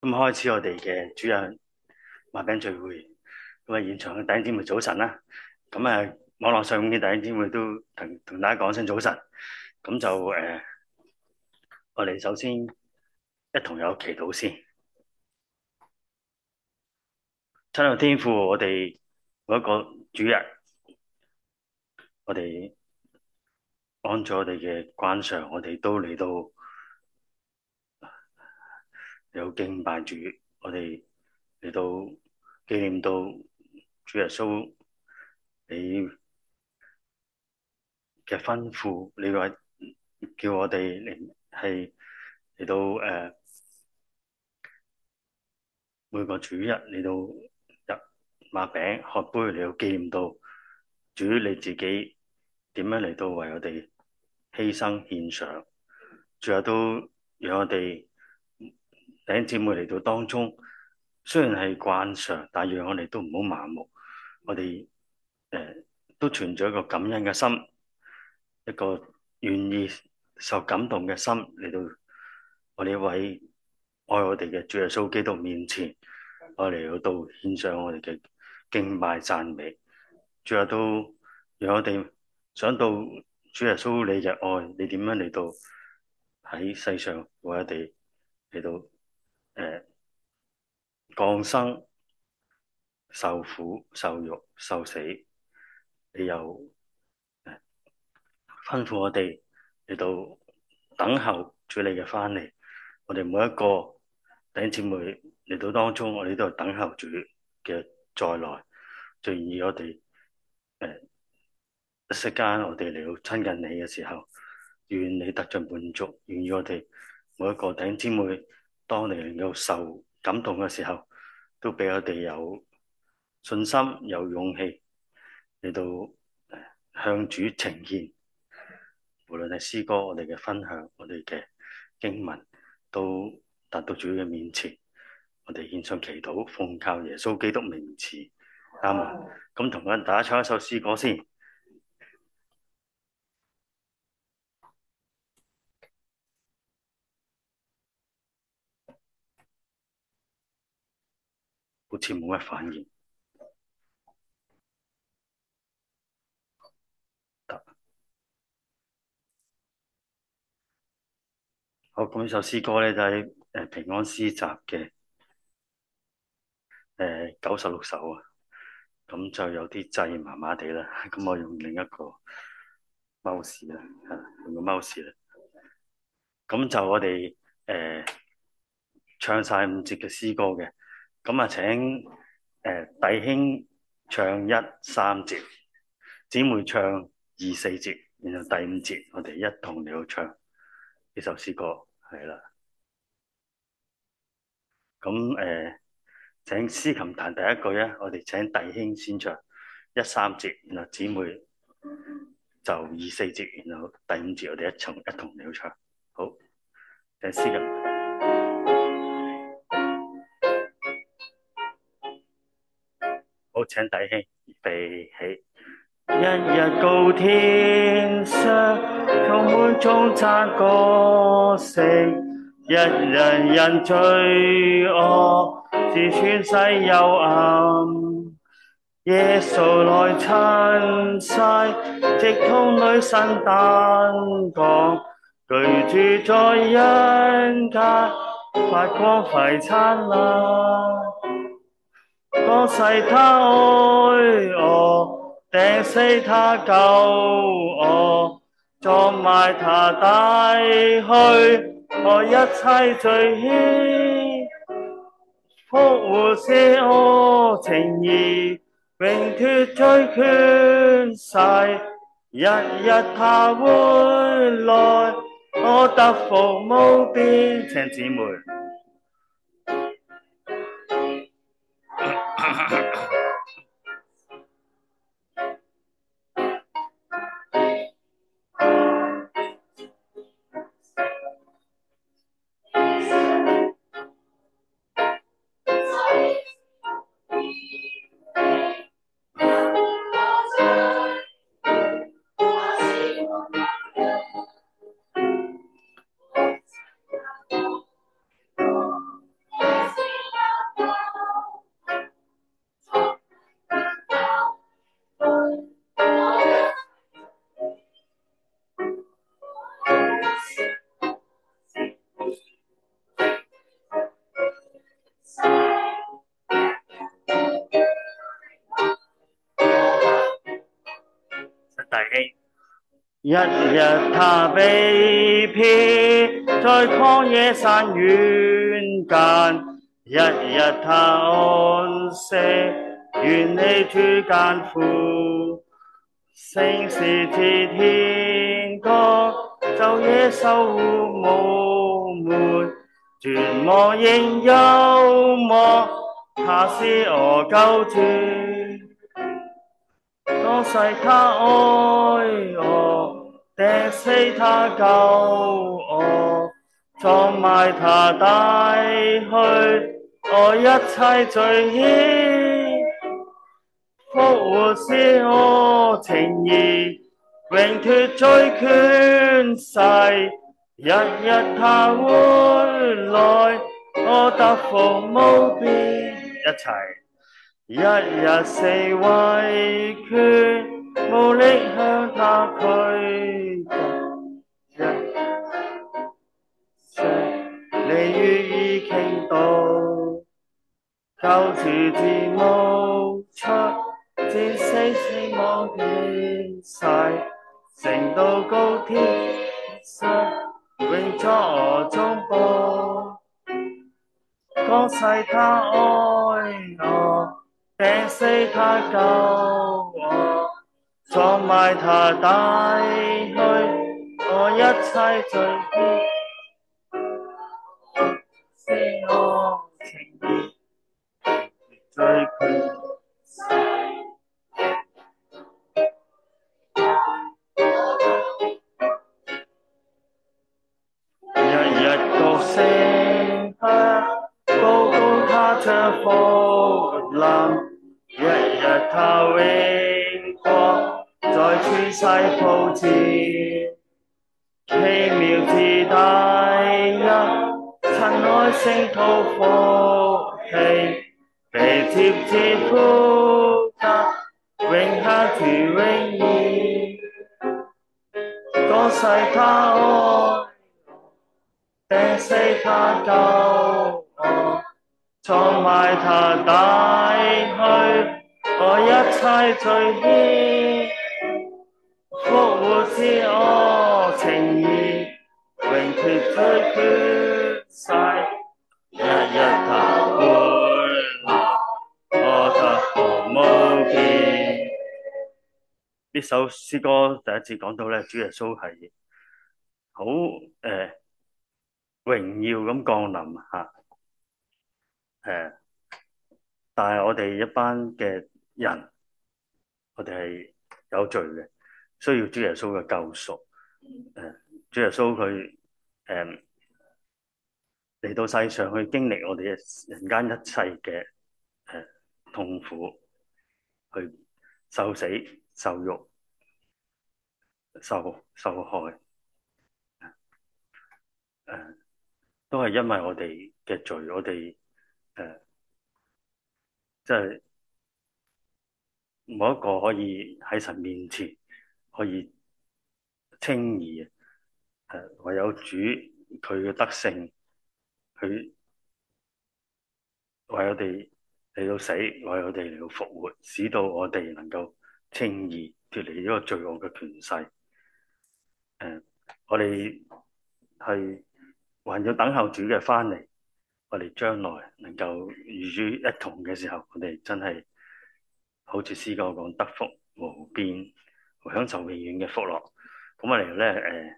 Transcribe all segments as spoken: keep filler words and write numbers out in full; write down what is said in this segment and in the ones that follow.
咁開始我哋嘅主日擘餅聚會。咁啊，現場嘅弟兄姊妹早晨啦。咁啊，網絡上嘅弟兄姊妹都同同大家講聲早晨。咁就誒、呃，我哋首先一同有祈禱先。親愛天父，我哋每一個主日，我哋按咗我哋嘅慣常，我哋都嚟到有敬拜主，我哋嚟到紀念到主耶穌你嘅吩咐，你話叫我哋嚟係嚟到誒、呃、每個主日嚟到入擘餅喝杯嚟到紀念到主你自己點樣嚟到為我哋犧牲獻上，最後都讓我哋弟兄姊妹嚟到當中，雖然係慣常，但係讓我哋都唔好麻木，我哋誒、呃、都存咗一個感恩嘅心，一個願意受感動嘅心嚟到我哋一位愛我哋嘅主耶穌基督面前，我哋到獻上我哋嘅敬拜讚美，最後都讓我哋想到主耶穌你嘅愛，你點樣嚟到喺世上為我哋嚟到誒、呃、降生、受苦、受辱、受死，你又吩咐我哋嚟到等候主你嘅翻嚟。我哋每一個弟兄姊妹嚟到當中，我哋都係等候主嘅再來。最願意我哋誒一息間，我哋嚟到親近你嘅時候，願你得盡滿足。願意我哋每一個弟兄姊妹，當你能夠受感動嘅時候，都俾我哋有信心、有勇氣嚟到向主呈獻。無論係詩歌、我哋嘅分享、我哋嘅經文，都達到主嘅面前。我哋獻上祈禱，奉靠耶穌基督名字，阿門。咁同大家唱一首詩歌先。好似冇乜反應。好，咁呢首詩歌咧就係誒平安詩集嘅誒九十六首啊。咁就有啲掣麻麻地啦。咁我用另一個 mouse 啦，用個 mouse 啦。咁就我哋誒、呃、唱晒五節嘅詩歌嘅。咁啊請誒、呃、弟兄唱一三節，姊妹唱二四節，然後第五節我哋一同嚟到唱呢首詩歌，係啦。咁誒、呃、請司琴彈第一句啊，我哋請弟兄先唱一三節，然後姊妹就二四節，然後第五節我哋一同一同嚟到唱。好，請司琴。好，請弟兄預備起。一日高天上，充滿頌讚歌聲，一人人罪惡是全世幽暗。耶穌來親世，直通女神誕降，居住在人間，發光輝燦爛。降世他愛我，釘死他救我，葬埋他帶去我一切罪愆，復活是我情義，永脫罪權勢，日日他會來，我得福無邊。請姊妹。 兄。一日他被撇在曠野山原間，一日他安息，遠離諸艱苦。聖時之天國，晝夜守護我們，絕望仍有望，他是我救主。當世他愛我，釘死他救我，葬埋他帶去我一切罪愆。復活是我情義，永脫罪權勢。日日他回來，我得福無邊。一齊。一日四圍缺，無力向他驅趕。一切利於已傾倒，救主之無出，戰死死亡變世，升到高天上，永作我中保。降世他愛我，釘死他救我，葬埋他帶去我一切罪愆。是我情義，罪權勢。日日歌聲響，報告他將復臨，日日他榮光在全世普照。奇妙之大恩，親愛聖徒福氣，被接至福德，永享主榮耀。降世他愛，釘死他救我，葬埋他帶去我一切罪愆。復活是我情義，永脫罪權勢。日日他回來，我得福無邊。呢首詩歌第一節講到咧，主耶穌係好誒榮耀咁降臨嚇，誒、啊，但係我哋一班嘅人，我哋係有罪嘅，需要主耶穌嘅救贖。誒、啊，主耶穌佢誒嚟到世上去經歷我哋嘅人間一切嘅誒、啊、痛苦，去受死、受辱、受受害，誒、啊。都係因為我哋嘅罪，我哋誒，即係冇一個可以喺神面前可以稱義，誒、呃，唯有主佢嘅德性，佢為我哋嚟到死，為我哋嚟到復活，使到我哋能夠稱義，脫離呢個罪惡嘅權勢。誒、呃，我哋係還要等候主嘅翻嚟，我哋將來能夠與主一同嘅時候，我哋真係好似詩歌講，得福無邊，享受永遠嘅福樂。咁我哋咧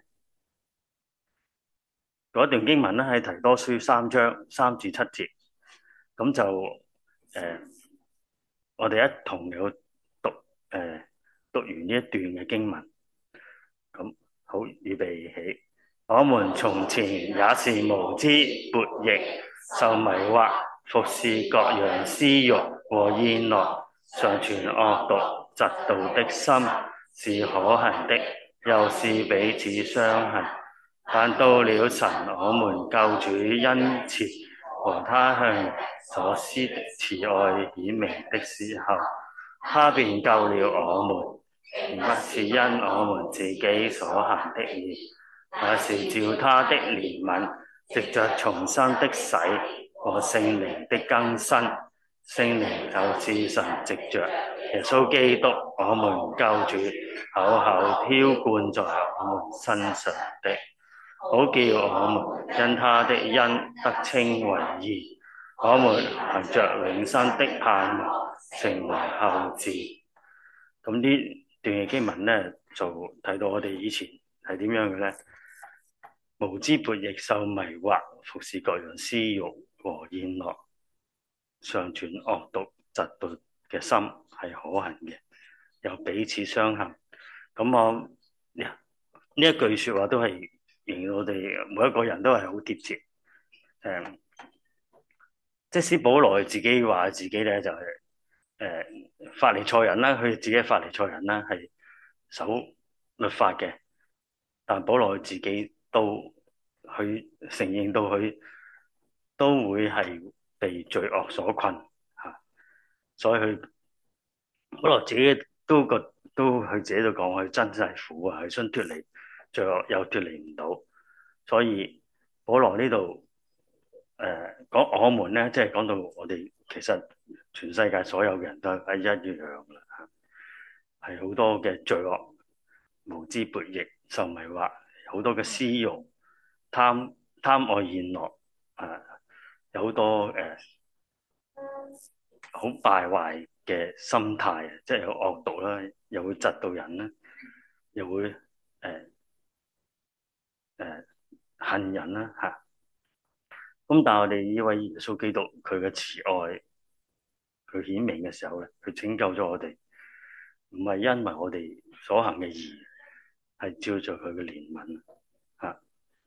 誒，嗰一段經文咧喺提多書三章三至七節，咁就誒、呃，我哋一同有讀誒、呃、讀完呢一段嘅經文，咁好預備起。我們從前也是無知悖逆，受迷惑，服事各樣私慾和宴樂，常存惡毒嫉妒的心，是可恨的，又是彼此相恨。但到了神我們救主恩慈和他向所施的慈愛顯明的時候，他便救了我們，不是因我們自己所行的義，那是照他的憐憫，藉着重生的洗和聖靈的更新， 聖靈就是神藉着耶穌基督，我們救主，厚厚澆灌在我們身上的，好叫我們因他的恩得稱為義，我們憑着永生的盼望成為後嗣。咁呢段嘅經文咧，就睇到我哋以前係點樣嘅咧？無知悖逆、受迷惑、服侍各樣私慾和宴樂，常存惡毒嫉妒嘅心係可恨嘅，又彼此相恨。咁我呢一句説話都係令我哋每一個人都係好貼切。誒，即使保羅自己話自己咧就係、是、誒、呃、法利賽人啦，佢自己係法利賽人啦，係守律法嘅，但保羅自己都去承認到佢都會係被罪惡所困嚇，所以佢保羅自己都覺都佢自己都講佢真係苦啊，佢想脫離罪惡又脫離唔到，所以保羅呢度誒講我們咧，即係講到我哋其實全世界所有嘅人都係一樣啦嚇，係好多嘅罪惡、無知悖逆、受迷惑，好多嘅私慾、貪貪愛宴樂啊，有好多誒好敗壞嘅心態，即係有惡毒啦，又會窒到人啦，又會誒誒、呃呃、恨人啦嚇。咁、啊、但係我哋呢位耶穌基督佢嘅慈愛，佢顯明嘅時候咧，佢拯救咗我哋，唔係因為我哋所行嘅義，係照着佢嘅憐憫嚇。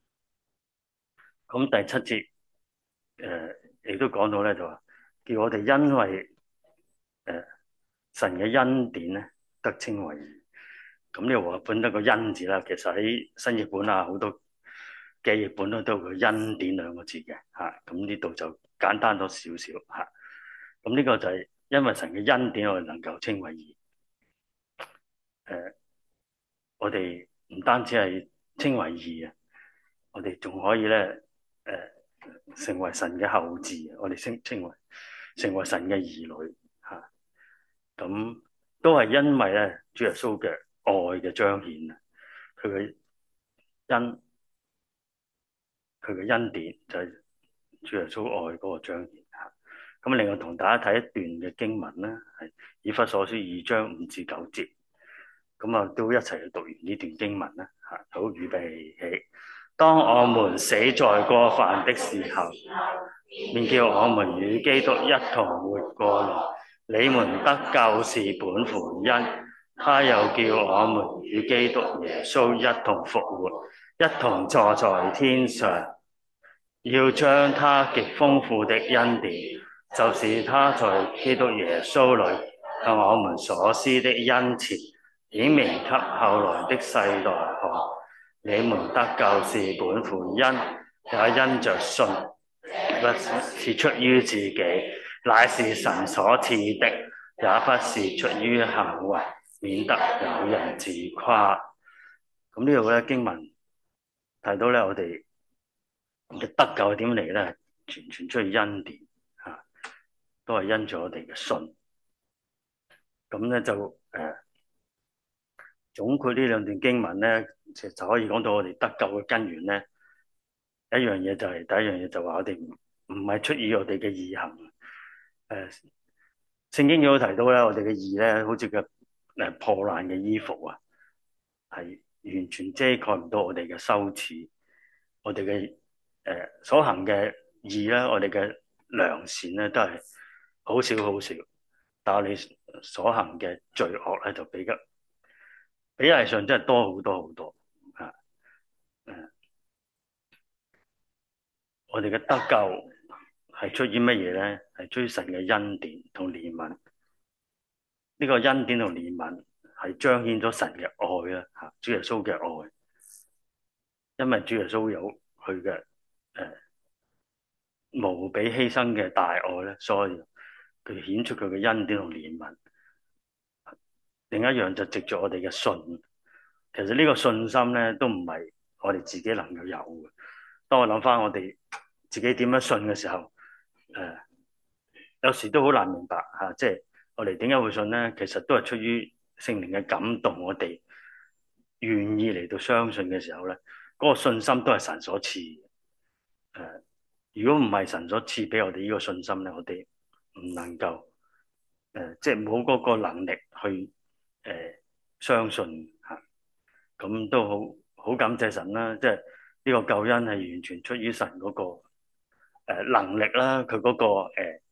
咁、啊、第七節誒亦都講到咧，就話叫我哋因為誒、呃、神嘅恩典咧得稱為義。咁呢個話本得個恩字啦，其實喺新譯本啊好多嘅譯本都都有個恩典兩個字嘅嚇。咁呢度就簡單咗少少嚇。咁、啊、呢個就係因為神嘅恩典，我哋能夠稱為義。誒、呃，我哋唔單止係稱為義啊，我哋仲可以咧誒、呃、成為神嘅後嗣，我哋稱稱為成為神嘅兒女嚇。咁、啊、都係因為咧主耶穌嘅愛嘅彰顯啊，佢嘅恩佢嘅恩典就係主耶穌愛嗰個彰顯嚇。咁另外同大家睇一段嘅經文啦，係以弗所書二章五至九節。咁啊，都一齊去讀完呢段經文啦嚇。好，預備起。當我們死在過犯的時候，便叫我們與基督一同活過來。你們得救是本乎恩，他又叫我們與基督耶穌一同復活，一同坐在天上，要將他極豐富的恩典，就是他在基督耶穌裏向我們所施的恩慈，顯明給後來的世代看。你們得救是本乎恩，也因着信，不是出於自己，乃是神所賜的，也不是出於行為，免得有人自誇。咁呢度咧經文提到咧，我哋嘅得救係點嚟咧？全全出於恩典嚇、啊，都係因住我哋嘅信。咁咧就誒、呃、總括呢兩段經文咧，其實就可以講到我哋得救嘅根源咧。一樣嘢就係、是、第一樣嘢就話我哋唔唔係出於我哋嘅義行。誒、呃、聖經有提到咧，我哋嘅義咧，好似個誒破爛嘅衣服啊，係完全遮蓋唔到我哋嘅羞恥。我哋嘅誒所行嘅義咧，我哋嘅良善咧，都係好少好少。但係我哋所行嘅罪惡咧，就比較比例上真係多好多好多啊！誒，我哋嘅得救係出於乜嘢咧？係出於神嘅恩典同憐憫。呢個恩典同憐憫係彰顯咗神嘅愛啦，嚇主耶穌嘅愛。因為主耶穌有佢嘅誒無比犧牲嘅大愛咧，所以佢顯出佢嘅恩典同憐憫。另一樣就藉著我哋嘅信，其實呢個信心咧都唔係我哋自己能夠有嘅。當我諗翻我哋自己點樣信嘅時候，誒、呃， 有時都好難明白嚇，即係我哋點解會信咧？其實都係出於聖靈嘅感動，我哋願意嚟到相信嘅時候咧，嗰個信心都係神所賜嘅。誒，如果唔係神所賜俾我哋呢個信心咧，我哋唔能夠誒，即係冇嗰個能力去誒相信嚇。咁都好好感謝神啦，即係呢個救恩係完全出於神嗰個誒能力啦，佢嗰個誒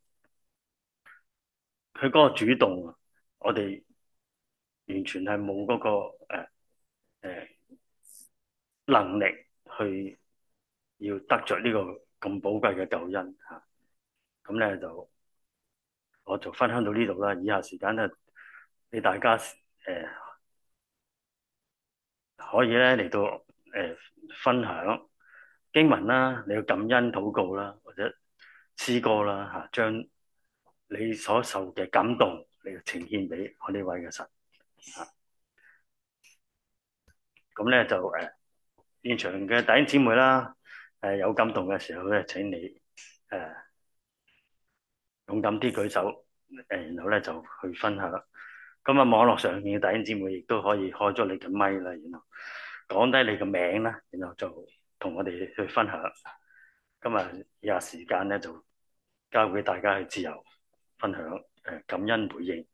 佢嗰個主動，我哋完全係冇嗰個誒誒能力去要得着呢個咁寶貴嘅救恩嚇。咁咧就我就分享到呢度啦。以下時間咧，俾大家誒可以咧嚟到誒分享經文啦，你要感恩禱告啦，或者詩歌啦嚇，將你所受嘅感動嚟呈獻俾我呢位嘅神嚇。咁咧就誒現場嘅弟兄姊妹啦，誒有感動嘅時候咧，請你誒勇敢啲舉手，誒然後咧就去分享。咁啊，網絡上面嘅弟兄姊妹亦都可以開咗你嘅咪啦，然後講低你嘅名啦，然後就同我哋去分享。今日以下時間咧就交俾大家去自由分享，誒感恩回應。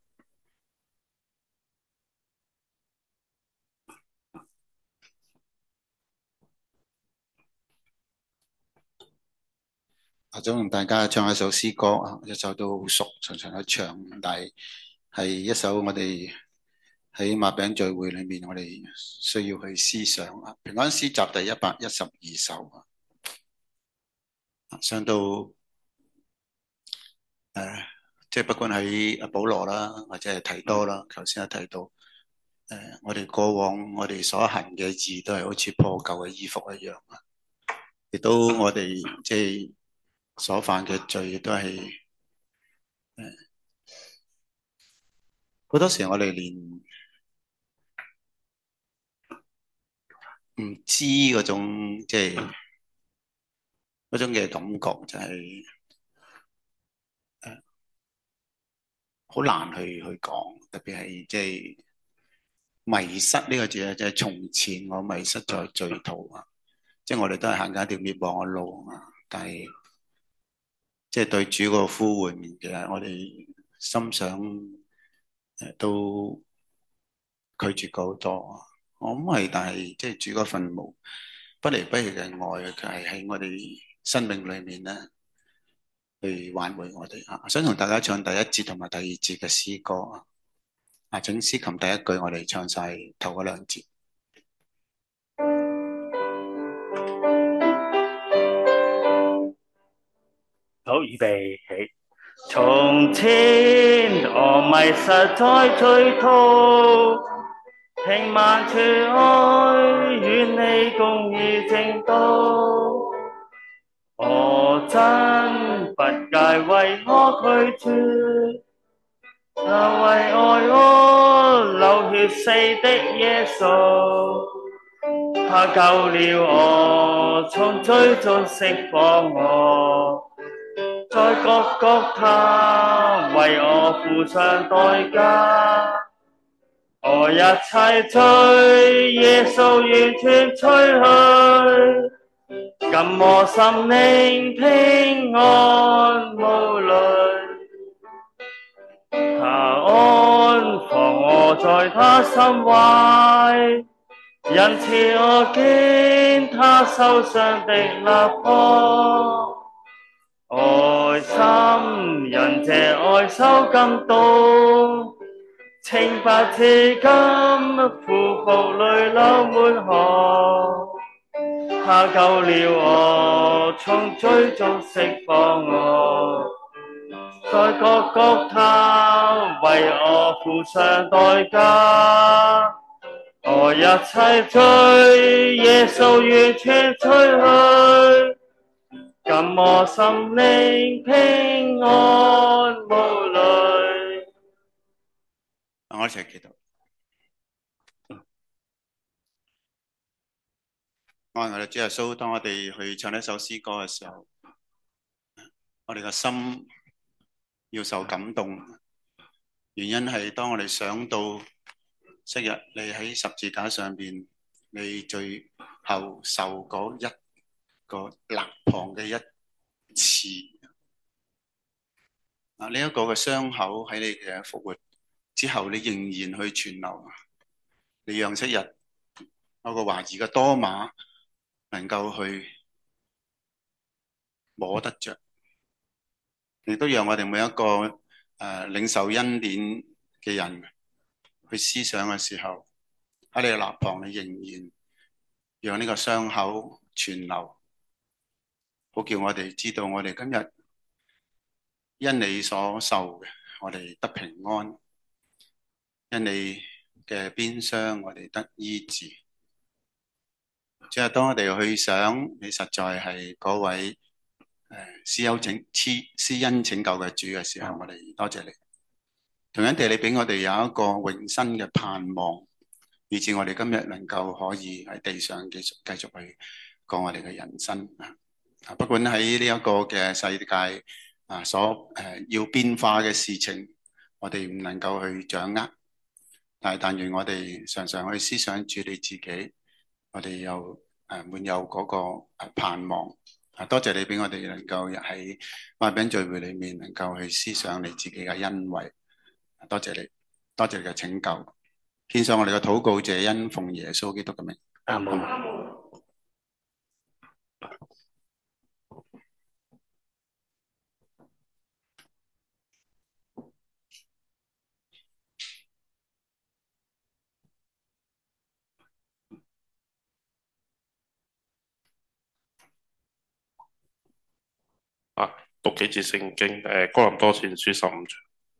我想同大家唱一首詩歌啊，一首都好熟，常常都唱，但係係一首我哋喺擘餅聚會裏面，我哋需要去思想啊。平安詩集第一百一十二首啊，上到誒，即係不管喺阿保羅啦，或者係提多啦，頭先有提到誒，我哋過往我哋所行嘅義都係好似破舊嘅衣服一樣啊，亦都我哋即係所犯嘅罪都係誒，好多時我哋連唔知嗰種即係嗰種嘅感覺就係誒好難去去講，特別係即係迷失呢個字咧，即係從前我迷失在罪途啊，即係我哋都係行緊一條滅亡嘅路啊，但係即係對主個呼喚，其實我哋心想誒都拒絕過好多啊。我諗係，但係即係主嗰份無不離不棄嘅愛，佢係喺我哋生命裏面咧，去挽回我哋啊！想同大家唱第一節同埋第二節嘅詩歌啊！啊，請司琴第一句我哋唱晒頭嗰兩節。 好，預備起。從前我迷失在罪途，聽萬處愛與你共議正道，我真不解為何拒絕那為愛我流血死的耶穌，他救了我，從罪中釋放我，在各各他為我付上代價，我一切罪耶穌完全除去，今我心靈平安無慮，他安放我在他心懷，因此我見他受傷的肋旁，愛心因這愛受感動，情不自禁苦哭淚流滿河，他救了我，從罪中釋放我，在各各他為我付上代價，我一切罪耶穌完全除去，今我心靈平安無慮。 我一齊祈禱。愛我哋主耶穌，當我哋去唱呢首詩歌嘅時候，我哋個心要受感動，原因係當我哋想到昔日你喺十字架上邊，你最後受嗰一個肋旁嘅一刺啊，呢一個嘅傷口喺你嘅復活之後，你仍然去存留，你讓昔日嗰個懷疑嘅多馬能夠去摸得着，亦都讓我哋每一個誒、呃、領受恩典嘅人去思想嘅時候，喺你嘅肋旁，你仍然讓呢個傷口存留，好叫我哋知道我哋今日因你所受嘅，我哋得平安；因你嘅鞭傷，我哋得醫治。即係當我哋去想你實在係嗰位誒施恩拯施恩拯救嘅主嘅時候，我哋多謝你。同樣地，你俾我哋有一個永生嘅盼望，以致我哋今日能夠可以喺地上繼續繼續去過我哋嘅人生啊！不管喺呢一個嘅世界啊，所誒、呃、要變化嘅事情，我哋唔能夠去掌握，但係但願我哋常常去思想住你自己，我哋又誒滿有嗰個盼望啊！多謝你俾我哋能夠喺萬餅聚會裏面能夠去思想你自己嘅恩惠，多謝你，多謝你嘅拯救，獻上我哋嘅禱告，謝恩奉耶穌基督嘅名。 阿門。 啊，讀幾節聖經，誒、呃，哥林多前書十五章。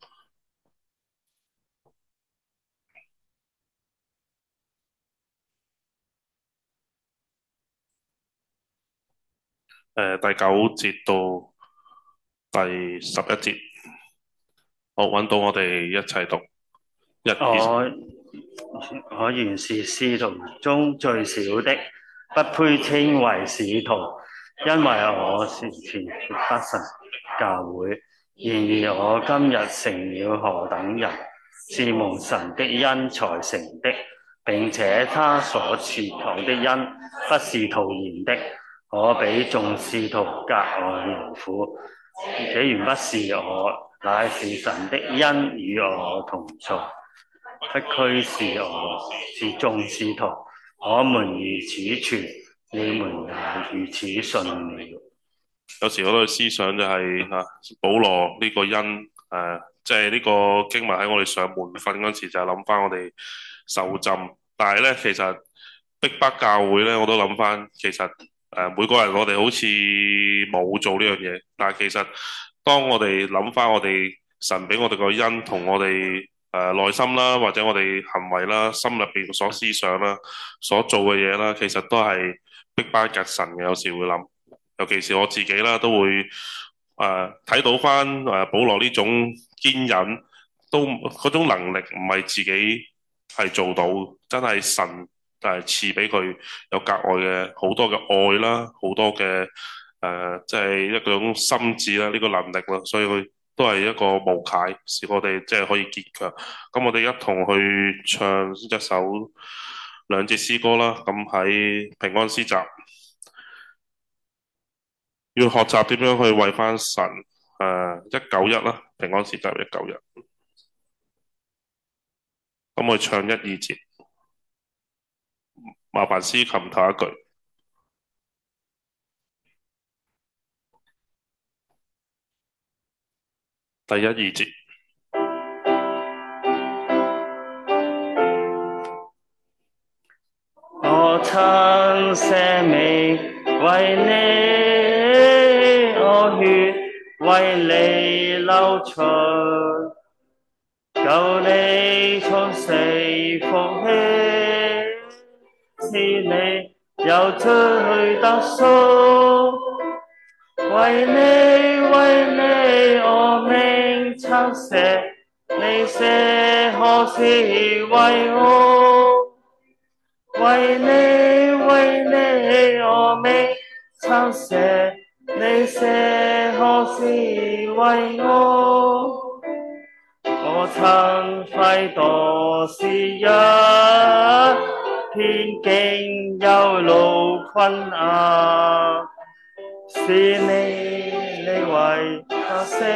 誒、呃，第九節到第十一節，好，揾到我哋一齊讀。一、 我我原是使徒中最小的，不配稱為使徒，因為我是傳不神教會。然而我今日成了何等人，是蒙神的恩才成的，並且他所賜我的恩不是徒然的。我比眾使徒格外勞苦，這原不是我，乃是神的恩與我同在。不拘是我，是眾使徒，我們如此傳，你們也如此信了。 有時我都思想就係、是、啊，保羅呢個恩誒，即係呢個經文喺我哋上門訓嗰時就係諗翻我哋受浸，但係咧其實逼迫教會咧，我都諗翻其實誒、呃、每個人我哋好似冇做呢樣嘢，但係其實當我哋諗翻我哋神俾我哋個恩同我哋。誒、呃、內心啦，或者我哋行為啦，心入邊所思想啦，所做嘅嘢啦，其實都係逼迫緊神嘅。有時會諗，尤其是我自己啦，都會誒睇、呃、到翻誒、呃、保羅呢種堅忍，都嗰種能力唔係自己係做到，真係神誒賜俾佢有格外嘅好多嘅愛啦，好多嘅誒即係一種心智啦，呢、這個能力啦，所以佢。都係一個無解，使我哋即係可以結強。咁我哋一同去唱一首兩節詩歌啦。咁喺平安詩集，要學習點樣去為翻神誒一九一啦。平安詩集一九一。咁我唱一二節，麻煩司琴頭一句。第一二節， 我曾捨命為你，我血為你流出，救你從死復起，使你有出去得贖。為你為你我命曾捨，你捨何時為我？為你為你我命曾捨， 你寫何時為我？我曾費多時一片經憂勞困壓，是你，你為他捨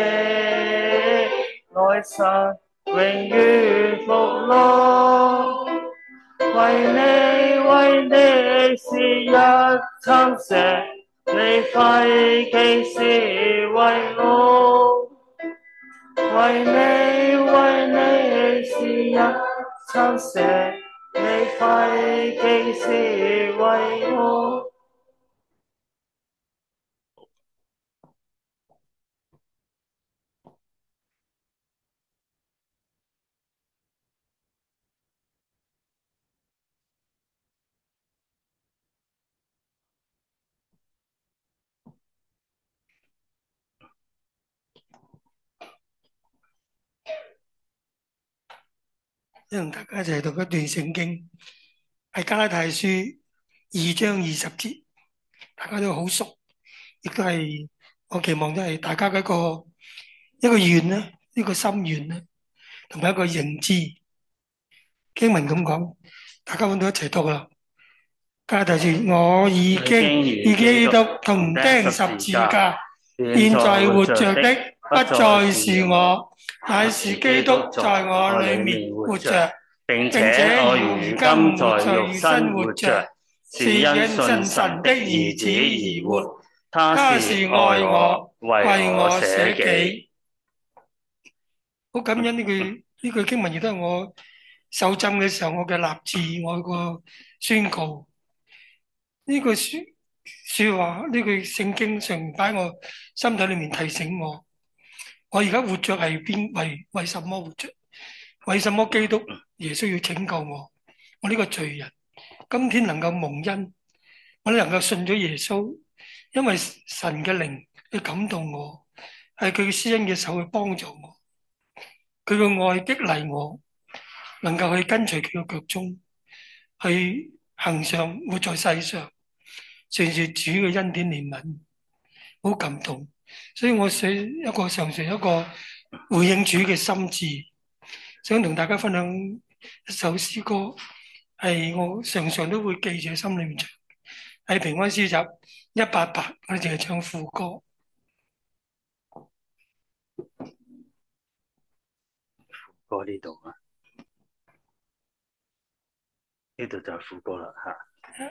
來生永遠福樂。為你，為你是一餐食，你費幾時為我？為你，為你是一餐食，你費幾時為我？ 同大家一齊讀一段聖經，係加拉太書二章二十節，大家都好熟，亦都係我期望都係大家嘅一個一個願咧，一個心願咧，同埋一個認知。經文咁講，大家揾到一齊讀啦。加拉太書，我已經與基督同釘十字架，現在活着的不再是我，乃是基督在我裏面活着， 並並且且我如如今今在在肉肉身身活活着着， 是是因因信信神的神的兒兒子子而活。 而活。他他是愛是愛我， 我， 為為我我捨捨己。 己。好感恩呢句呢句經文，亦都係我受浸嘅時候我嘅立志，我個宣告。呢句說說話，呢句聖經常擺我心底裏面提醒我，我而家活着係邊為為什麼活着？為什麼基督耶穌要拯救我？我呢個罪人，今天能夠蒙恩，我能夠信咗耶穌，因為神嘅靈去感動我，係佢嘅施恩嘅手去幫助我，佢嘅愛激勵我，能夠去跟隨佢嘅腳蹤，去行上活在世上，隨住主嘅恩典憐憫，好感動。所以我寫一個常常一個回應主嘅心志，想同大家分享一首詩歌，係我常常都會記住喺心裏面唱，喺平安詩集一八八，我哋淨係唱副歌。 歌呢度啊，呢度就係副歌啦嚇。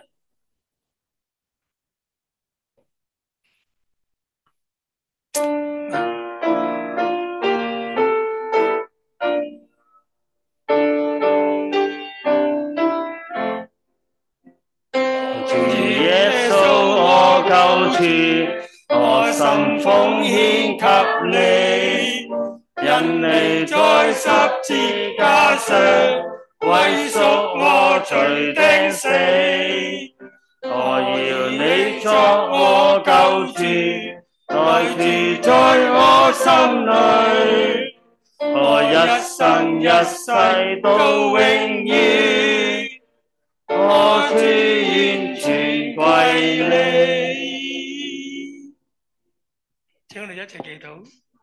主耶穌我救主，我心奉獻給你，因你在十字架上為贖我罪釘死，我要你作我救主，來住在我心裏，我一生一世到永遠，我主完全歸你。 請我哋一齊祈禱。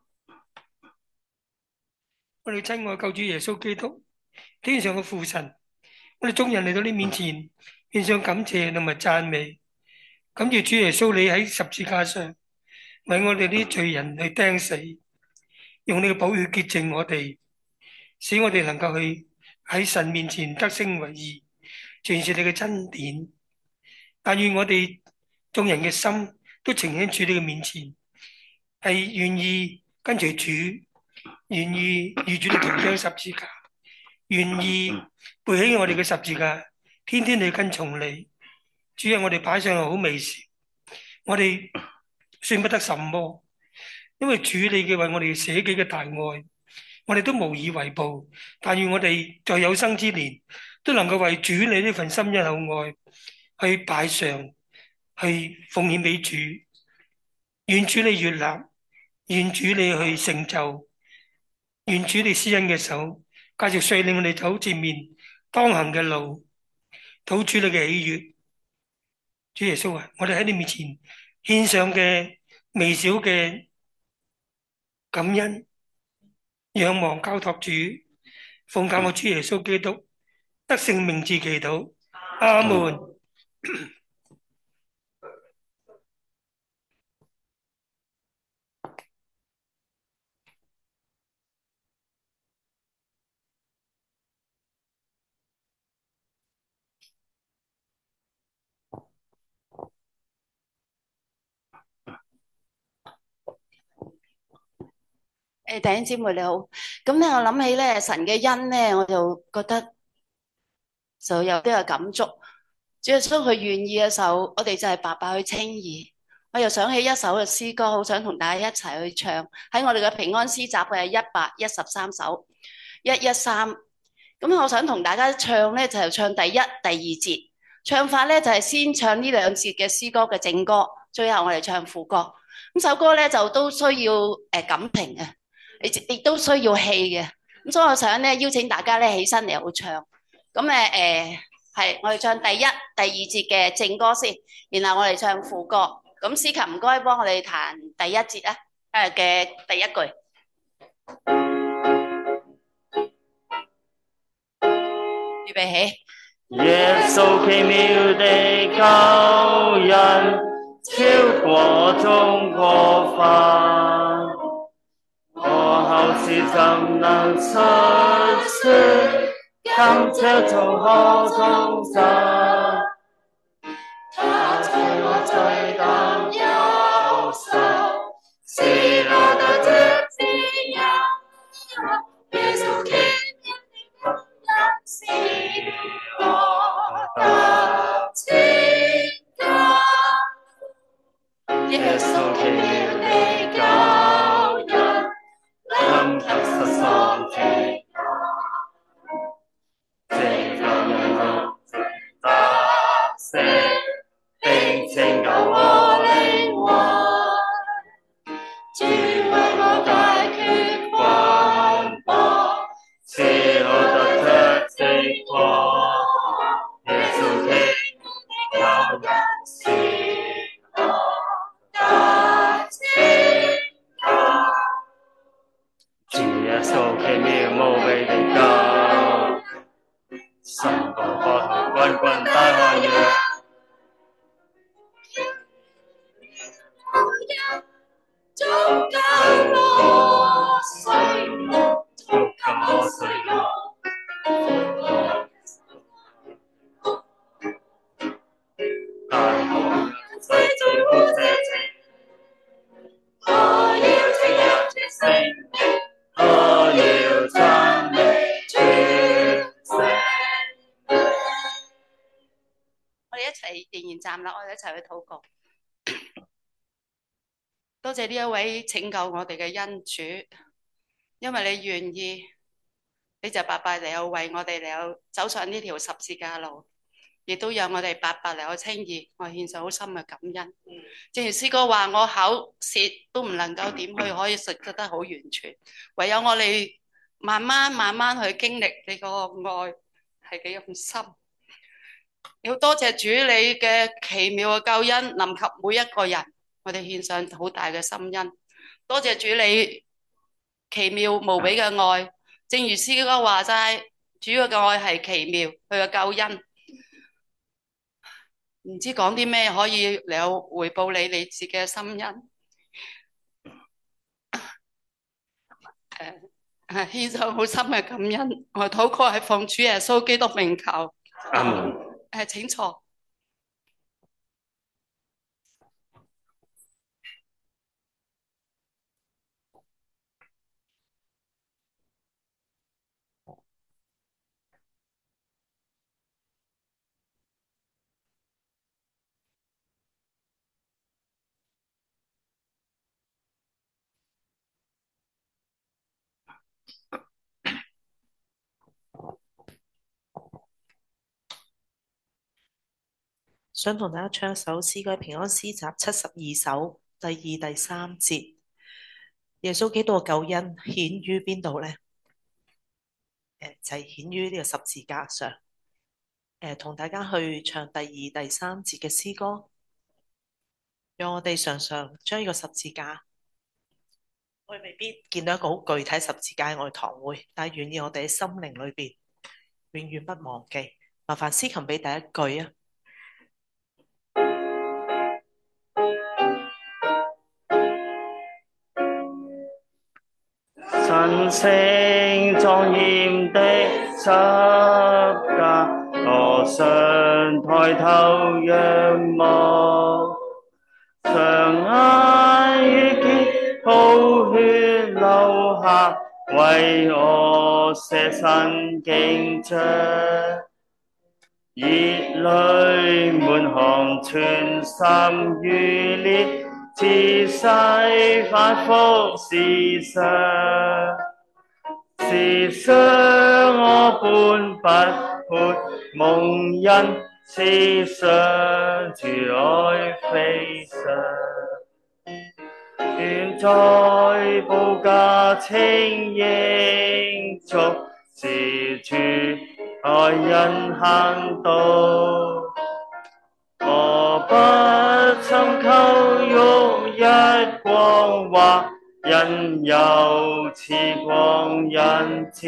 我哋親愛救主耶穌基督，天上嘅父神，我哋眾人嚟到你面前，獻上感謝同埋讚美。感謝主耶穌，你喺十字架上為我哋啲罪人去釘死，用你嘅寶血潔淨我哋，使我哋能夠去喺神面前得稱為義，全是你嘅恩典。但願我哋眾人嘅心都呈現主你嘅面前，係願意跟隨主，願意與主你同釘十字架，願意背起我哋嘅十字架，天天去跟從你。主啊，我哋擺上係好微小，我哋算不得什麼，因為主你嘅為我哋捨己嘅大愛，我哋都無以為報。但願我哋在有生之年，都能夠為主你呢份深恩厚愛去擺上，去奉獻俾主。願主你悅納，願主你去成就，願主你施恩嘅手，繼續率領我哋走前面當行嘅路，討主你嘅喜悅。主耶穌啊，我哋喺你面前獻上嘅微小嘅感恩、仰望、交託主，奉靠我主耶穌基督得勝名字祈禱，阿門。 誒，弟兄姊妹你好，咁咧我諗起咧神嘅恩咧，我就覺得就有啲嘅感觸。主耶穌佢願意嘅時候，我哋就係白白去稱義。我又想起一首嘅詩歌，好想同大家一齊去唱。喺我哋嘅平安詩集嘅係一百一十三首，一一三。咁我想同大家唱咧，就係唱第一、第二節。唱法咧就係先唱呢兩節嘅詩歌嘅正歌，最後我哋唱副歌。咁首歌咧就都需要誒感情嘅。亦都需要氣嘅，咁所以我想咧邀請大家咧起身嚟好唱。咁誒誒係，我哋唱第一、第二節嘅正歌先，然後我哋唱副歌。咁司琴唔該幫我哋彈第一節啊，誒嘅第一句。預備起。 耶穌奇妙的救恩，超過眾過犯。我後世怎能述說，感謝從何中生？他在我最擔憂愁，是我的天自由。耶穌奇妙的救恩，是我的拯救。耶穌奇妙的救恩，臨及失喪的我，拯救人類得勝，並拯救我靈魂。主為我解決捆綁，使我得着釋放。耶穌奇妙的救恩，是我的拯救。主耶穌奇妙無比的救恩，勝過波濤滾滾大海洋。足夠我使用，足夠我使用。但我世最護這情，我要稱揚主聖名，我要讚美主聖名。 我哋一齊仍然站立，我哋一齊去禱告。多謝呢一位拯救我哋嘅恩主，因為你願意，你就白白嚟有為我哋嚟有走上呢條十字架路，亦都讓我哋白白嚟有稱義，我獻上好深嘅感恩。正如詩歌話，我口舌都唔能夠點去可以述得好完全，唯有我哋慢慢慢慢去經歷你個愛係幾咁深。要多謝主你嘅奇妙嘅救恩臨及每一個人。我哋獻上好大嘅心恩，多謝主你奇妙無比嘅愛。正如詩歌話齋，主嘅愛係奇妙，佢嘅救恩唔知講啲咩可以嚟回報你你自己嘅心恩。誒，獻上好深嘅感恩。我禱告係奉主耶穌基督名求。 阿門。 誒，請坐。 想同大家唱一首詩歌《平安詩集》七十二首第二、第三節。耶穌基督嘅救恩顯於邊度呢？誒，就係顯於呢個十字架上。誒，同大家去唱第二、第三節嘅詩歌。 讓我哋常常將呢個十字架，我哋未必見到一個好具體十字架喺我哋堂會，但係願意我哋喺心靈裏邊永遠不忘記。麻煩司琴俾第一句啊！ 神聖莊嚴的十架，我想抬頭仰望，長眼遇見寶血流下，為我捨身經着，熱淚滿腔，全心予裂。自世反覆思想，思想我本不配蒙恩，思想主愛飛翔，願在寶架清影中，是主愛人行道。我不尋求旭日光華，因有此光恩賜。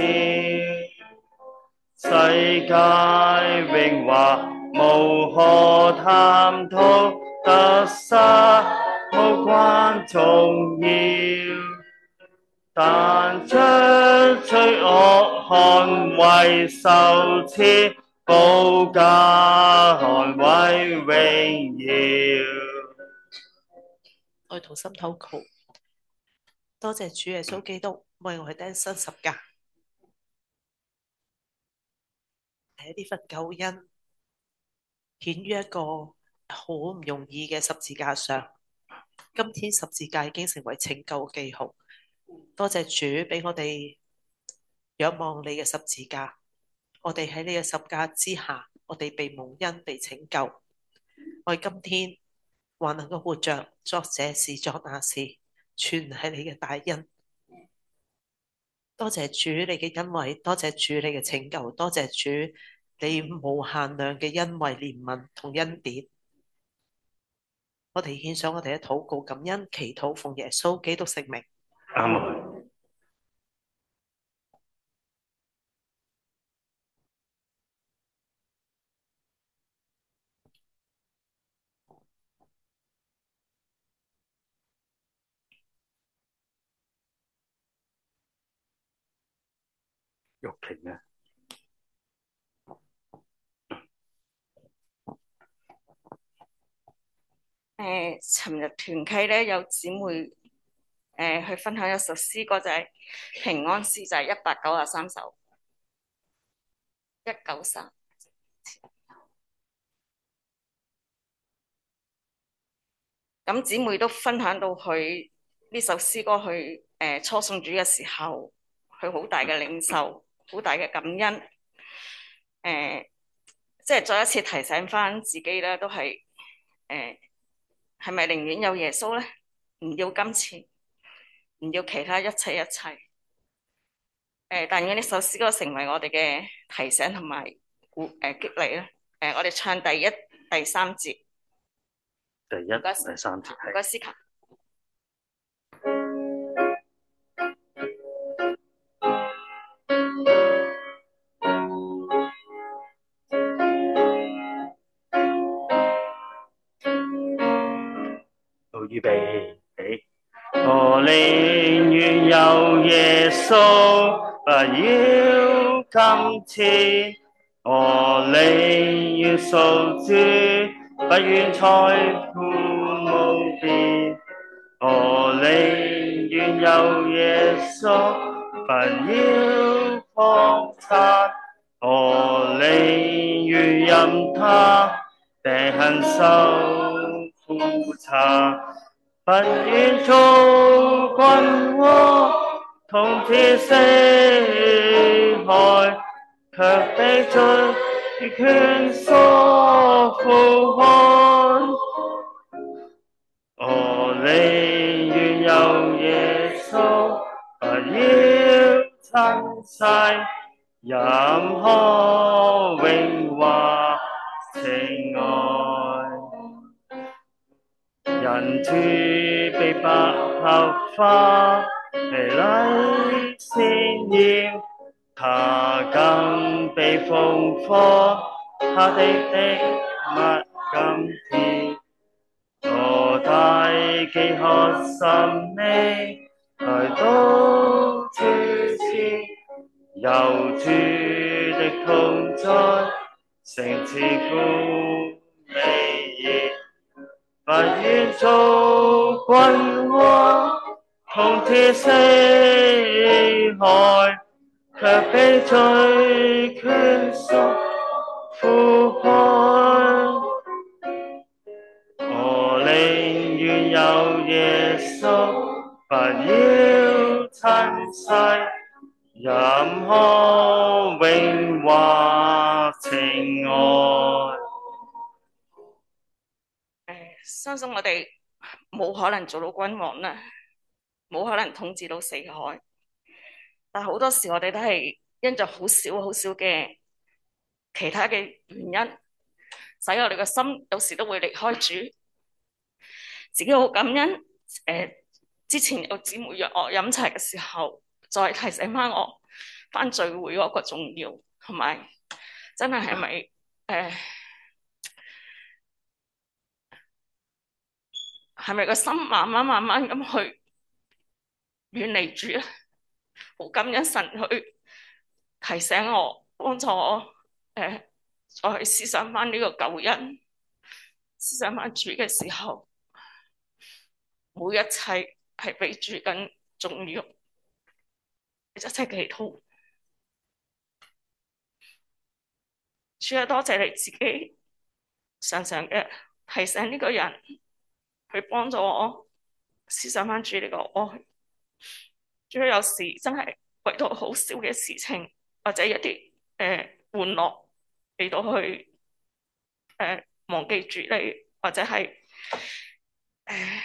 世界榮華無可探討，得失無關重要，但將罪惡看為羞恥，寶架看為榮耀。 我哋同心禱告，多謝主耶穌基督為我哋釘身十架，喺呢份救恩顯於一個好唔容易嘅十字架上。今天十字架已經成為拯救記號。多謝主俾我哋仰望你嘅十字架，我哋喺你嘅十架之下，我哋被蒙恩被拯救。我哋今天還能夠活着，作這事作那事，全係你嘅大恩。多謝主你嘅恩惠，多謝主你嘅拯救，多謝主你無限量嘅恩惠憐憫同恩典。我哋獻上我哋嘅禱告感恩祈禱，奉耶穌基督聖名。 阿門。玉婷啊！ 誒，尋日團契咧有姊妹誒、呃、去分享一首詩歌，就係、是、平安詩，就係一百九十三首，一九三。咁姊妹都分享到佢呢首詩歌去誒、呃、初信主嘅時候，佢好大嘅領受，好大嘅感恩。誒、呃，即係再一次提醒翻自己咧，都係誒係咪寧願有耶穌咧？唔要金錢，唔要其他一切一切。誒、呃，但願呢首詩歌成為我哋嘅提醒同埋鼓誒激勵咧。誒、呃，我哋唱第一、第三節。 第一、第三節係。 唔該，思琴。 好，預備起。我寧願有耶穌，不要金錢。我寧願屬主，不願財富無邊。我寧願有耶穌，不要房產。我寧願任他地行受苦慘，不願做君王，統治四海，卻被罪權所苦看。我寧願有耶穌，不要塵世任何榮華情愛， 人主被百合花，美麗鮮豔，他更被烽火，他的的物甘甜。我大飢渴心味，來到主前，有主的同在，誠摯富美意，不願做君王，統治四海，卻被罪權屬苦海。我寧願有耶穌，不要塵世任何榮華情愛。 誒，相信我哋冇可能做到君王啦，冇可能統治到四海，但好多時我哋都係因着好少好少嘅其他嘅原因，使我哋嘅心有時都會離開主。自己好感恩，誒、呃，之前有姊妹約我飲茶嘅時候，再提醒翻我翻聚會嗰個重要，同埋真係係咪誒係咪個心慢慢慢慢咁去遠離主咧？好感恩神去提醒我，幫助我誒、呃、再去思想翻呢個救恩，思想翻主嘅時候，每一切係比主更重要，一切祈禱。主啊，多謝你自己常常嘅提醒呢個人，去幫助我思想翻主呢個愛。主啊，有時真係為到好少嘅事情，或者一啲誒、呃、玩樂嚟到去誒、呃、忘記主你，或者係誒。呃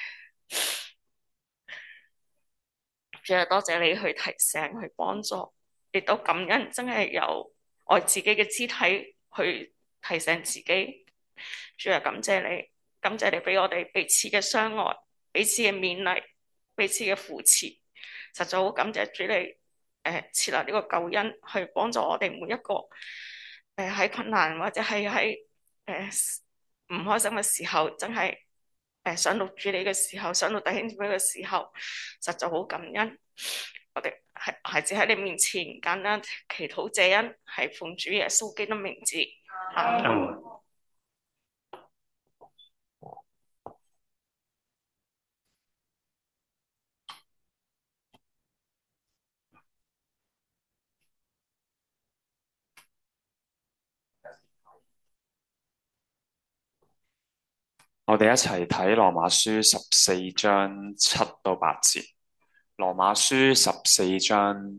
主啊，多謝你去提醒、去幫助，亦都感恩，真係有愛自己嘅肢體去提醒自己。主啊，感謝你，感謝你俾我哋彼此嘅相愛、彼此嘅勉勵、彼此嘅扶持。實在好感謝主你誒、呃、設立呢個救恩，去幫助我哋每一個誒喺、呃、困難或者係喺誒唔開心嘅時候，真係。誒，想到主你嘅時候，想到弟兄姊妹嘅時候，實在好感恩。我哋係孩子喺你面前簡單祈禱謝恩，係奉主耶穌基督名字。阿門。 我哋一齊睇羅馬書十四章七到八節。羅馬書十四章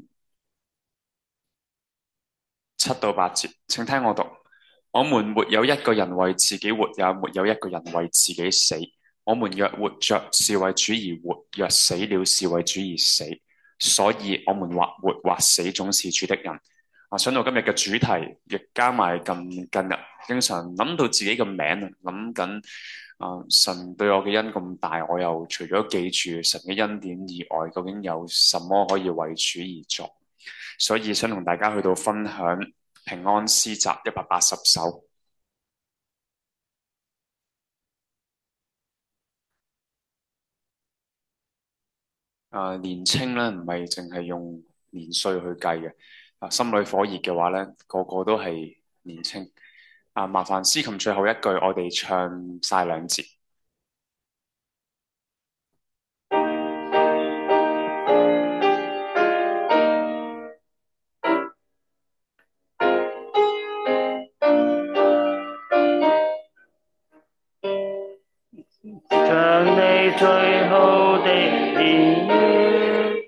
七到八節，請聽我讀。我們沒有一個人為自己活，也沒有一個人為自己死。我們若活着，是為主而活；若死了，是為主而死。所以，我們或活或死，總是主的人。啊，想到今日嘅主題，亦加埋近近日，經常諗到自己嘅名，諗緊。啊！神對我嘅恩咁大，我又除咗記住神嘅恩典以外，究竟有什麼可以為主而作？所以想同大家去到分享平安詩集一百八十首。啊，年青咧唔係淨係用年歲去計嘅，啊，心裏火熱嘅話咧，個個都係年青。啊，麻煩詩琴最後一句，我哋唱晒兩節。 像你最好的言語，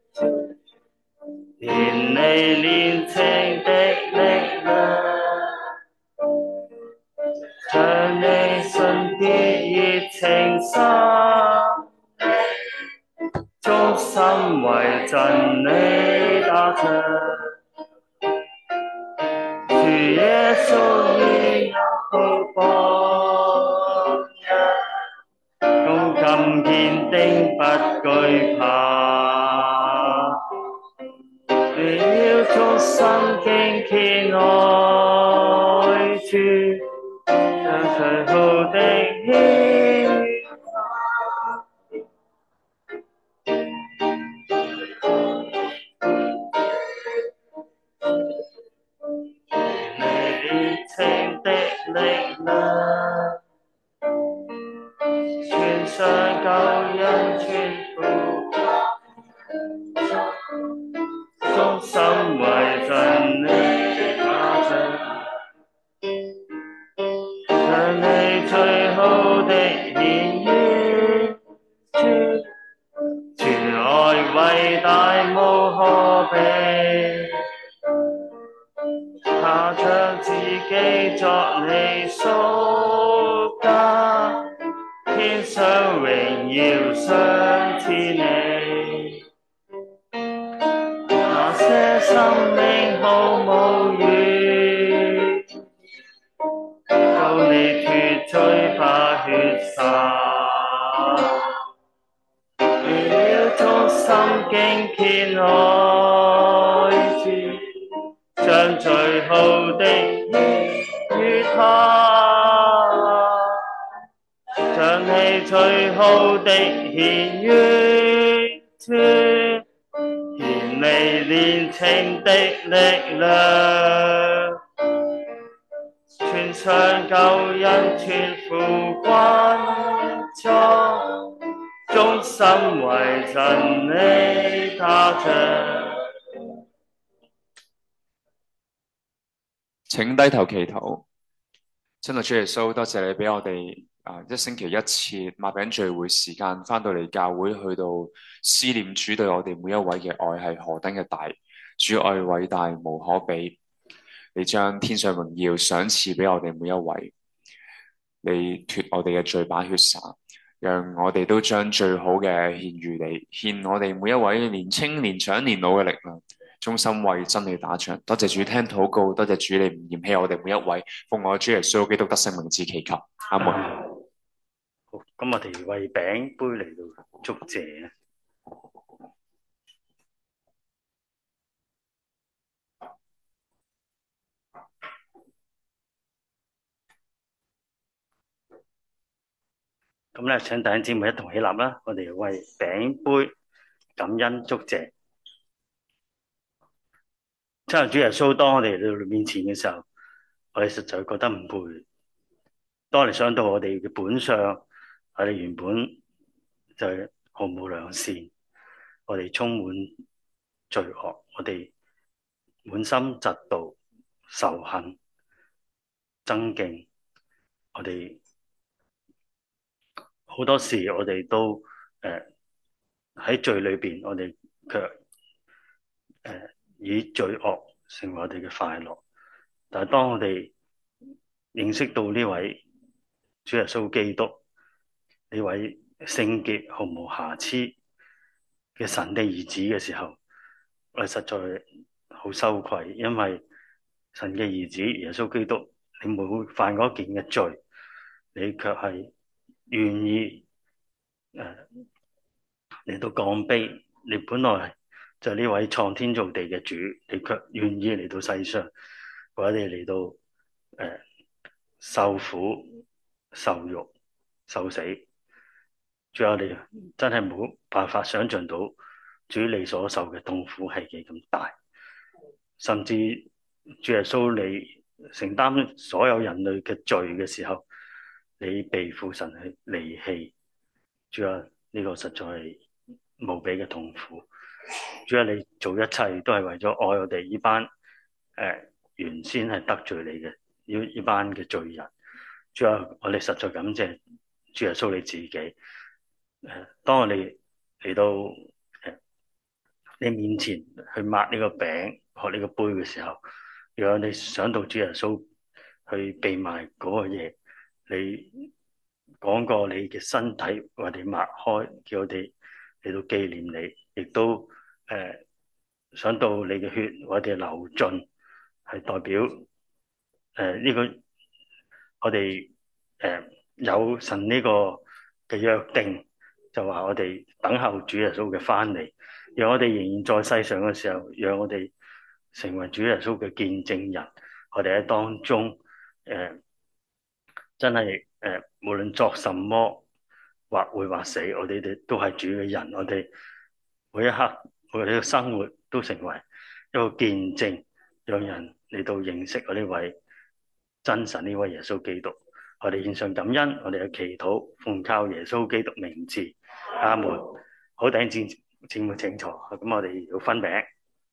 連你年青的力量，像你純潔熱情心，衷心為真理打仗。主耶穌已有好榜樣，用懼怕。你要忠心敬虔愛主，像最好的獻你情的力量，全上救恩全副，忠心為真理打仗，像你最好的獻於主，全愛偉大無可比。他將自己作你贖價，天上榮耀賞賜你。那些生命毫無餘，救你脫罪把血灑。你要忠心敬虔愛主，將最好的獻於他，將你最好的獻於主，獻你年青的力量，全上救恩全副軍裝，忠心為真理打仗。 請低頭祈禱。親愛主耶穌，多謝你俾我哋啊一星期一次擘餅聚會時間，翻到嚟教會去到思念主對我哋每一位嘅愛係何等嘅大，主愛偉大無可比。你將天上榮耀賞賜俾我哋每一位，你脫我哋嘅罪把血灑，讓我哋都將最好嘅獻予你，獻我哋每一位年青年長年老嘅力量，忠心為真理打仗。多謝主聽禱告，多謝主你唔嫌棄我哋每一位，奉我主耶穌基督得勝名字祈求，阿門。 好，咁我哋為餅杯嚟到祝謝。咁咧，請弟兄姊妹一同起立啦，我哋為餅杯感恩祝謝。親愛主耶穌，當我哋嚟到你面前嘅時候，我哋實在覺得唔配。當我哋想到我哋嘅本相，我哋原本就係毫無良善，我哋充滿罪惡，我哋滿心嫉妒、仇恨、爭競，我哋好多時我哋都誒喺、呃、罪裏邊，我哋卻誒、呃、以罪惡成為我哋嘅快樂。但係當我哋認識到呢位主耶穌基督，呢位聖潔毫無瑕疵嘅神的兒子嘅時候，我哋實在好羞愧，因為神嘅兒子耶穌基督，你冇犯嗰件嘅罪，你卻係願意誒嚟到降卑。你本來就係呢位創天造地嘅主，你卻願意嚟到世上，為我哋嚟到誒、呃、受苦、受辱、受死。主啊，你真係冇辦法想象到主你所受嘅痛苦係幾咁大，甚至主耶穌你承擔所有人類嘅罪嘅時候，你被父神去離棄。主啊，呢個實在係無比嘅痛苦。主啊，你做一切都係為咗愛我哋呢班誒、呃、原先係得罪你嘅呢呢班嘅罪人。主啊，我哋實在感謝主耶穌你自己。誒、呃，當我哋嚟到誒、呃、你面前去擘呢個餅、喝呢個杯嘅時候，讓你想到主耶穌去被賣嗰個嘢，你講過你嘅身體為我哋擘開，叫我哋嚟到紀念你，亦都誒、呃、想到你嘅血為我哋流盡，係代表誒呢、呃這個我哋誒、呃、有神呢個嘅約定， 就話我哋等候主耶穌嘅翻嚟，讓我哋仍然在世上嘅時候，讓我哋成為主耶穌嘅見證人。我哋喺當中，誒、呃、真係誒、呃，無論作什麼，或活或死，我哋哋都係主嘅人。我哋每一刻，我哋嘅生活都成為一個見證，讓人嚟到認識我呢位真神，呢位耶穌基督。我哋獻上感恩，我哋嘅祈禱奉靠耶穌基督名字，阿門。好，弟兄姊妹請坐。咁我哋要分餅。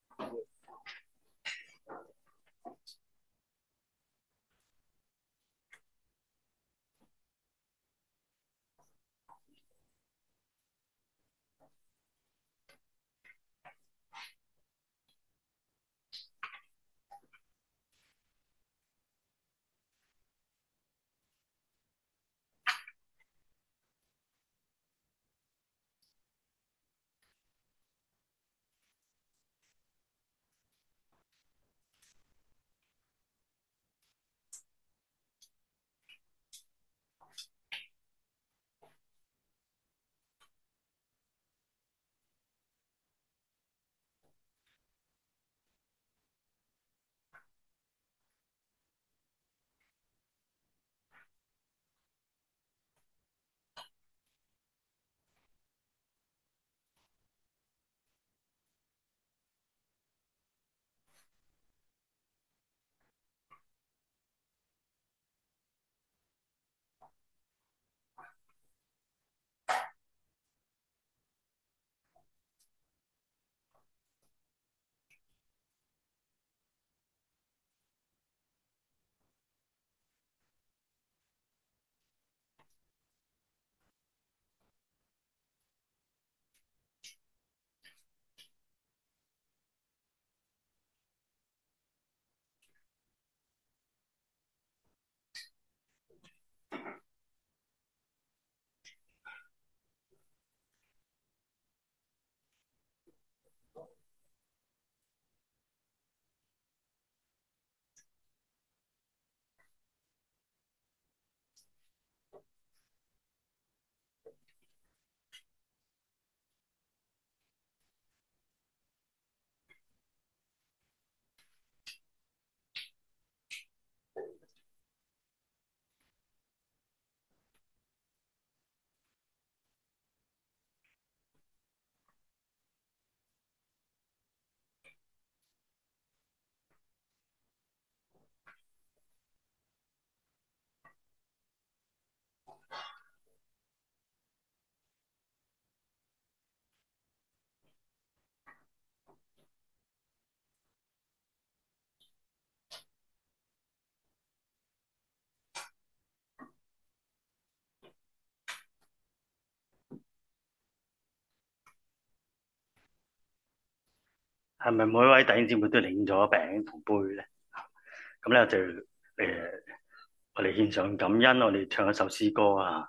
係咪每一位弟兄姊妹都領咗餅同杯咧？咁咧就誒、呃，我哋獻上感恩，我哋唱一首詩歌啊！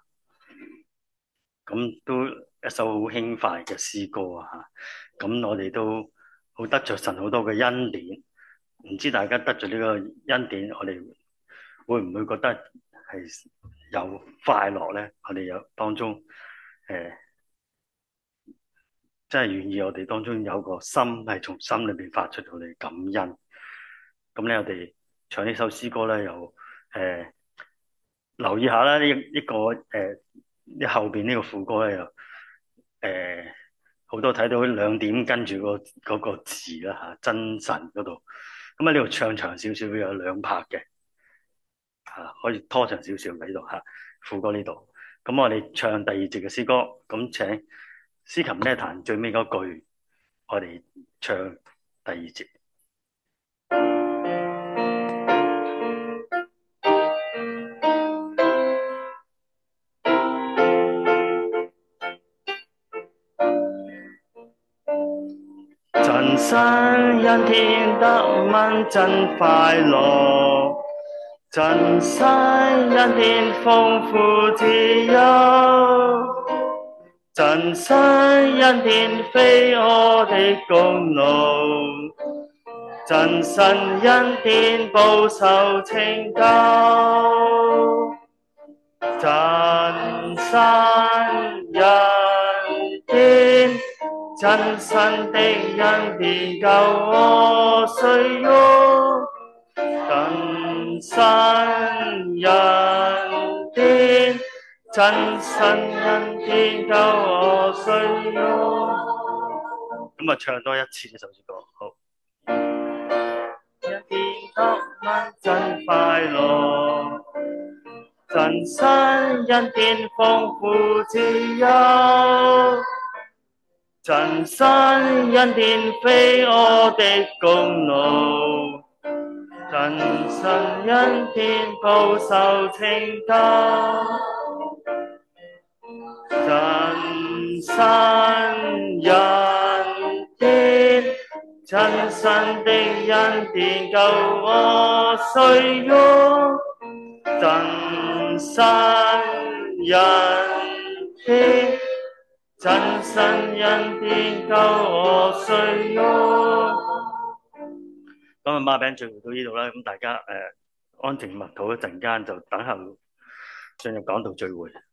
咁都一首好輕快嘅詩歌啊！咁我哋都好得着神好多嘅恩典。唔知大家得着呢個恩典，我哋會唔會覺得係有快樂咧？我哋有當中誒。呃真係願意我哋當中有個心係從心裏邊發出我哋感恩。咁咧，我哋唱呢首詩歌咧，又誒、呃、留意下啦。呢一個誒，呢、呃、後邊呢個副歌咧，又誒好多睇到兩點跟住、嗰個嗰、嗰個字啦嚇，真神嗰度。咁喺呢度唱長少少，有兩拍嘅嚇，可以拖長少少喺度嚇。副歌呢度。咁我哋唱第二節嘅詩歌，咁請司琴呢彈最尾嗰句，我哋唱第二節。真神恩典得問真快樂，真神恩典豐富自由。真神恩典非我的功勞，真神恩典保守拯救，真神恩真神的恩典救我需要，真神恩典，真神恩典救我需要。咁啊，唱多一次呢首詩歌，好。恩典得蚊真快樂，真神恩典豐富自由，真神恩典非我的功勞，真神恩典報仇拯救，真神恩典，真神的恩典救我需要，真神恩典，真神恩典救我需要。咁啊，孖餅聚會到呢度啦，咁大家誒、呃、安靜默禱一陣間，就等候進入講道聚會。